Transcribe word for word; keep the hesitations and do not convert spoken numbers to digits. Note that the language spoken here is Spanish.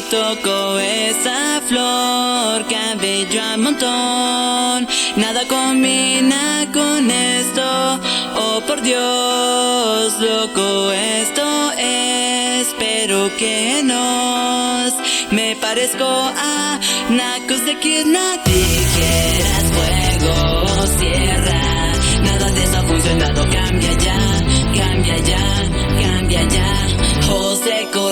toco esa flor, cabello a montón. Nada combina con esto, oh por Dios, loco esto es, pero que nos me parezco a nacos de Kidna. Tijeras, fuego, sierra, nada de eso ha funcionado, cambia ya, cambia ya, cambia ya. José